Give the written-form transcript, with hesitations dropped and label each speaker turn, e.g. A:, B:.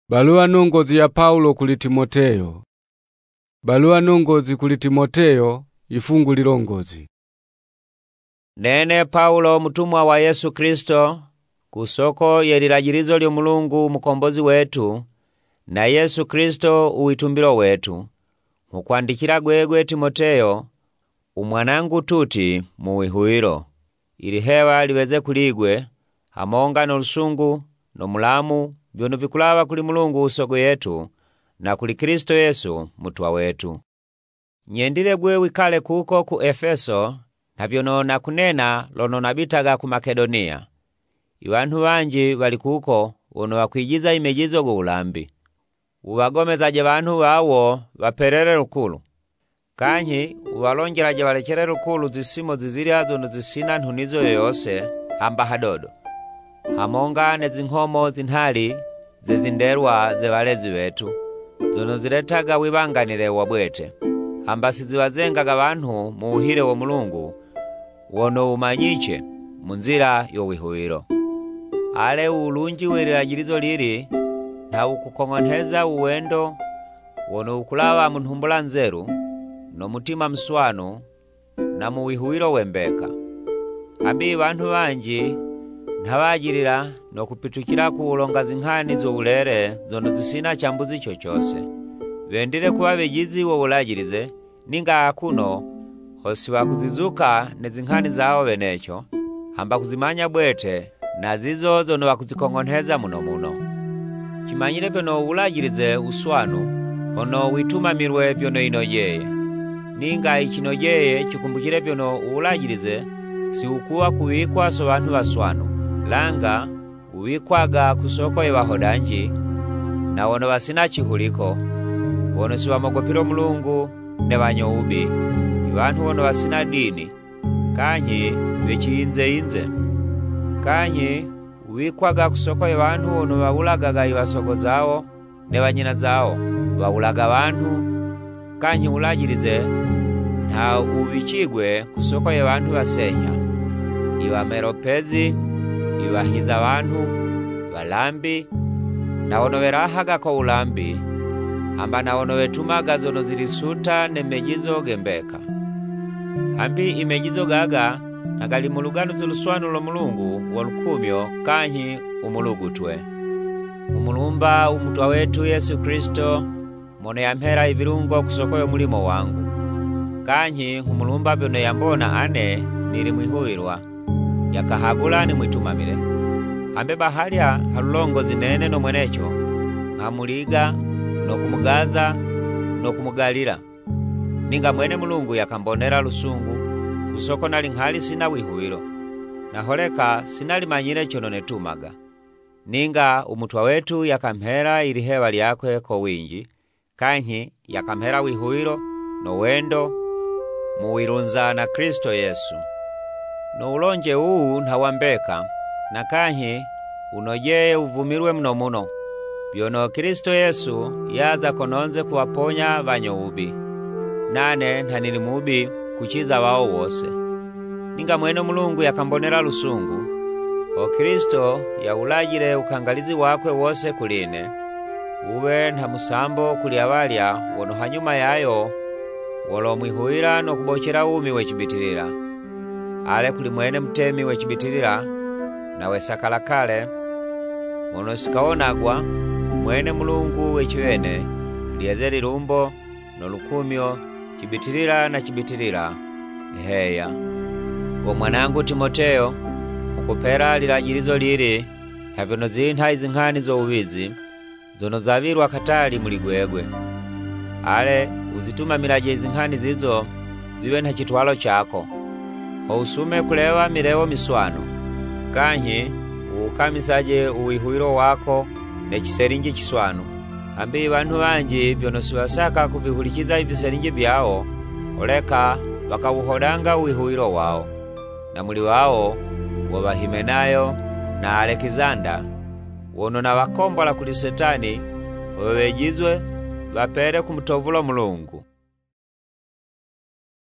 A: Barua nongozi ya Paulo kuli Timoteyo. Barua nongozi kuli Timoteyo, ifungu lilongozi.
B: Nene Paulo mutumwa wa Yesu Kristo, kusoko yelilajilizo lyo Mulungu mukombozi wetu, na Yesu Kristo uitumbilo wetu. Mukwandikila gwegwe Timoteyo, umwanangu tuti muwihuilo, ili hewa liweze kuligwe, hamonga no lusungu, no mulamu, vyono vikulava kuli Mulungu usoko yetu, na kuli Kristo Yesu mutwa wetu. Nyendile gwe wikale kuko ku Efeso, na vyono na kunena lono nabitaga ku Makedonia. Iwantu banji bali kuko wono wakwijiza imejizo go ulambi. Ubagomezaje bantu bawo baperere lukulu. Kanyi ubalongeraje balekere lukulu zisimo zizira zono zisina ntunizo yoyose hamba hadodo. Hamonga nezinkomo zinhali zezinderwa zebalezi wetu, zono ziletaga wibanganire wabwete. Hamba siziwazengaga bantu mu uhire wa Mulungu wono umanyiche munzira yo wihuiro. Ale ulunji welilajilizo lili na ukukong'onheza uwendo wono ukulava munhumbula nzeru no mutima mswanu na mu wihuiro wembeka. Hambi bantu banji ntabagirira no kupitukira kuulonga zinkhani zo ulere zono zisina chambuzi chochose. Bendile kuwa bejizi wo ulajilize, ninga akuno hosi wakuzizuka ne zinkhani zao benecho, hamba kuzimanya bwete na zizo zono wakuzikong'onheza muno. Chimanyire vyono ulajilize uswanu, ono wituma mirwe vyono inojeye. Ninga ichinojeye chikumbukire vyono ulajilize, si ukuwa kuwikwa so bantu baswanu, langa uwikwaga kusoko yewahodanji, na wono basina chihuliko, wono siwamogopilo Mulungu ne banyoubi, ibantu wono basina dini, kanyi bechiinze. Kanyi uwikwaga kusoko yebantu wono bawulagaga ibasoko zao ne banyina zao, bawulaga bantu, kanyi ulajilize nta ubichigwe kusoko yebantu basenya. Iwameropezi, iwahiza bantu, balambi, na wono berahaga ko ulambi, hamba na wono betumaga zono zilisuta ne mejizo gembeka. Hambi imejizo gaga, nagali mulugano zuluswanu lo Mulungu walukumyo kanyi umulugutwe. Umulumba umutwa wetu Yesu Kristo, mono yampera ivirungo kusoko yo mulimo wangu. Kanyi umulumba vyono yambona ane nili mwihuirwa, yakahagula ni mwitumamile. Hambe bahalya halulongo zinene no mwenecho, hamuliga, no kumugaza, no kumugalira. Ninga mwene Mulungu yakambonera lusungu, kusoko nali nghali sina wihuiro, na holeka sinali manyire chono netumaga. Ninga umutwa wetu yakamhera ili hewa lyakwe ko winji, kanyi yakamhera wihuiro, no wendo, muwirunza na Kristo Yesu. No ulonje uu ntawambeka, na kanyi unojeye uvumirwe muno. Byono Kristo Yesu yaza kononze kuwaponya banyoubi. Nane ntanili mubi kuchiza wao wose. Ninga mwene Mulungu yakambonera lusungu, o Kristo yaulajile ukangalizi wakwe wose kuline, uwe nta musambo kuli abalya wono hanyuma yayo wolo mwihuira no kubochera umi wechibitilira. Ale kuli mwene mtemi wechibitilira na wesakalakale, wono sikaonagwa mwene Mulungu wechiwene liyezeri lumbo no lukumyo chibitilira na chibitilira. Heya. Kwa mwanangu Timoteyo, ukupera lilajilizo lili, havyono zintha izinkhani zo uwizi, zono zavirwa katali muligwegwe. Ale, uzituma milaje izinkhani zizo, ziwe nta chitwalo chako. Usume kulewa milewo miswano. Kanyi, ukamisaje uwihuiro wako, ne chiserinji chiswano. Hambi bantu banji vyono siwasaka kuvihulikiza iviserinji vyao, oleka wakawuhodanga uwihuiro wao. Na muli wao, wabahimenayo na Alekizanda, wono na wakombola kuli Setani, wawejizwe, wapere kumutovulo Mulungu.